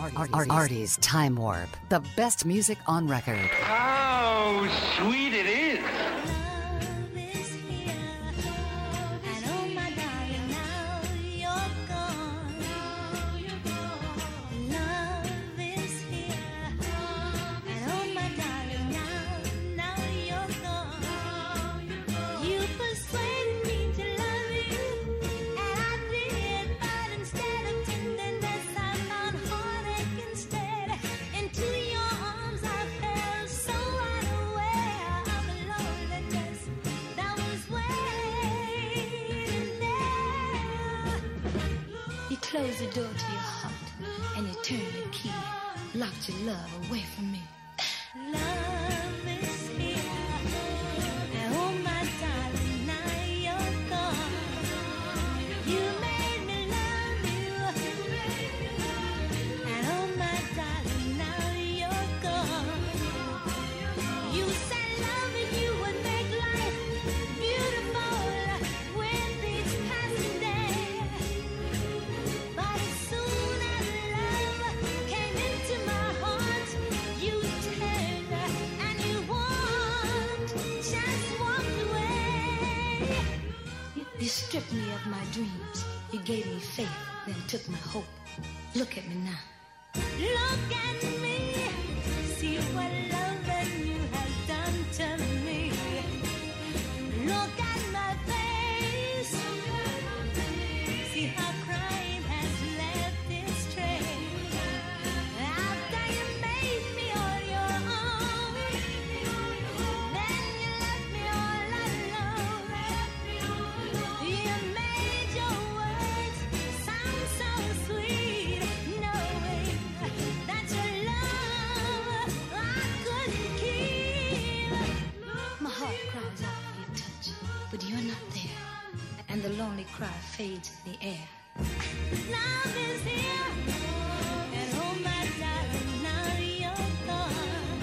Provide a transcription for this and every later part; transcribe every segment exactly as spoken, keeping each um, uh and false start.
Artie's Time Warp. The best music on record. How sweet it is. Closed the door to your heart and you turned the key, locked your love away from me. Love is here, and oh my darling, now you're gone. You made me love you, and oh my darling, now you're gone. You said loving you would make life beautiful with each passing day. But as soon as love came into my heart, you turned and you walked, just walked away. You, you stripped me of my dreams. You gave me faith, then took my hope. Look at me now. Look at me. See what love and you have done to me. Look at my face. See how crime has left its trace. After you made me on your own, then you left me all alone. You made your words sound so sweet, knowing that your love I couldn't keep. My heart cries out for your touch, but you're not there, and the lonely cry fades in the air. Love is here, and oh my darling, now you're gone.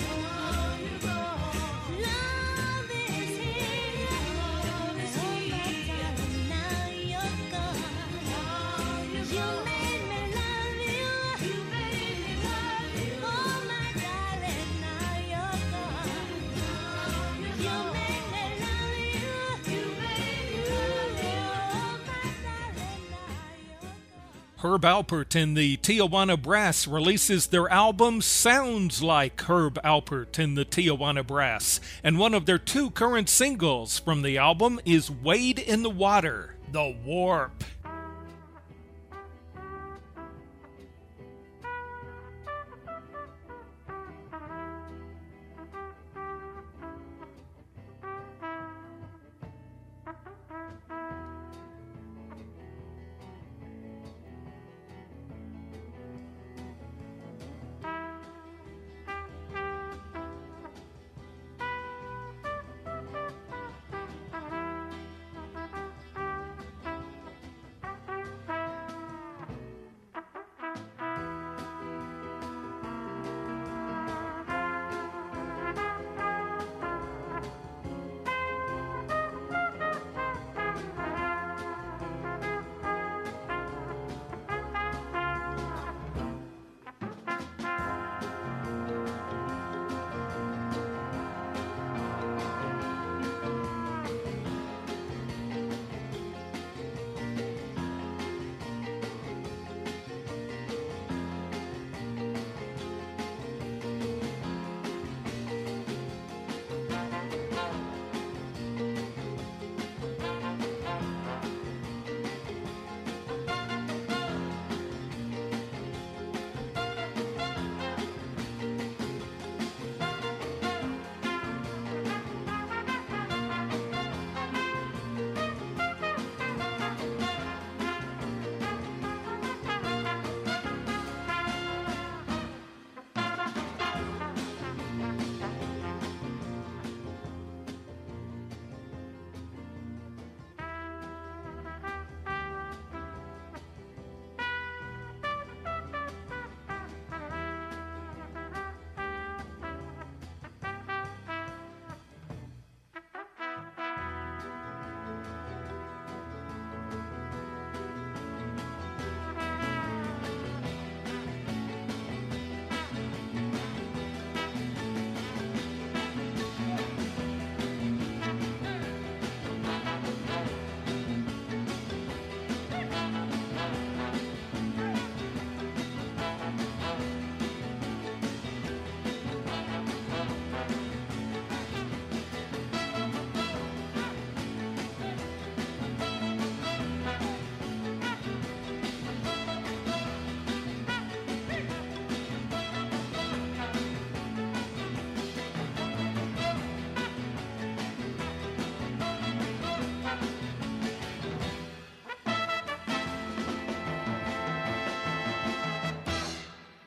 Love is here, and oh my darling, now you're gone. You made me love you, you made me love you. Oh my darling, now you're gone. You made me love you, you made me love you. Oh my darling, now you're gone. Herb Alpert and the Tijuana Brass releases their album Sounds Like Herb Alpert and the Tijuana Brass, and one of their two current singles from the album is Wade in the Water, The Warp.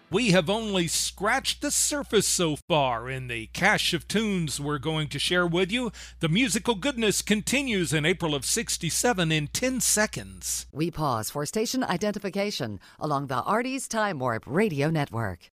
We have only scratched the surface so far in the cache of tunes we're going to share with you. The musical goodness continues in April of sixty-seven in ten seconds. We pause for station identification along the Artie's Time Warp Radio Network.